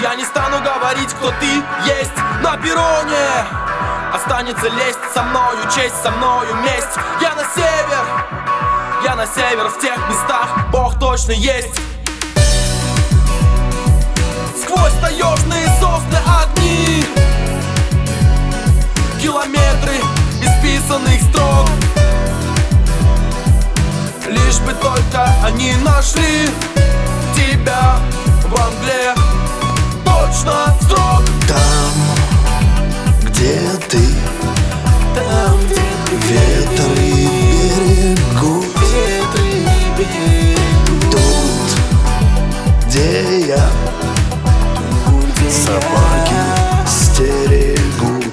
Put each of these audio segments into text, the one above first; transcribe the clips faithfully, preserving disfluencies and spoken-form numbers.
Я не стану говорить, кто ты есть на перроне. Останется лезть со мною, честь со мною, месть. Я на север, я на север, в тех местах Бог точно есть. Сквозь таежные сосны огни, километры исписанных строк. Лишь бы только они нашли тебя в мгле, точно срок. Там, где ты, там, где ты, ветры берегут, ветры берегут. Тут, где я, собаки стерегут.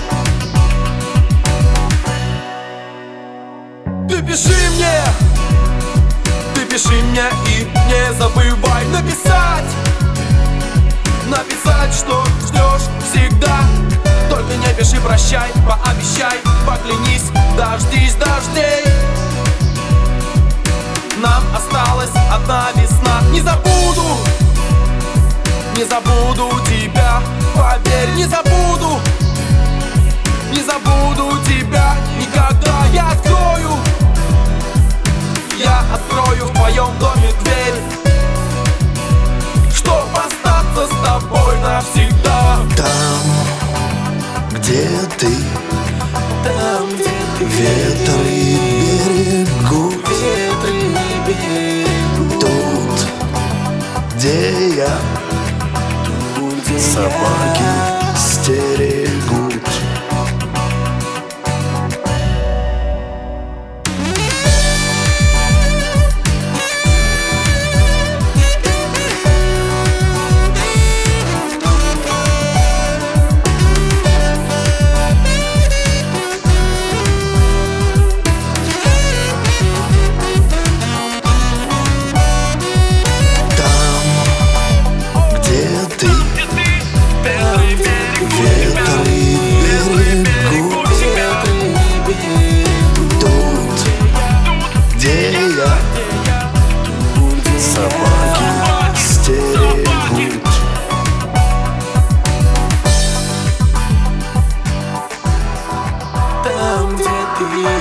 Ты пиши мне, ты пиши мне и не забывай написать. Написать, что ждешь всегда. Только не пиши прощай, пообещай, поклянись, дождись дождей. Нам осталась одна весна. Не забуду, не забуду тебя, поверь, не забуду, не забуду тебя никогда. Я открою, я открою в твоем доме дверь, чтоб остаться с тобой навсегда. Там, где ты, там, где ты, ветры берегут, ветры берегут. тут, где я, собаки стерегут. Там, где ты,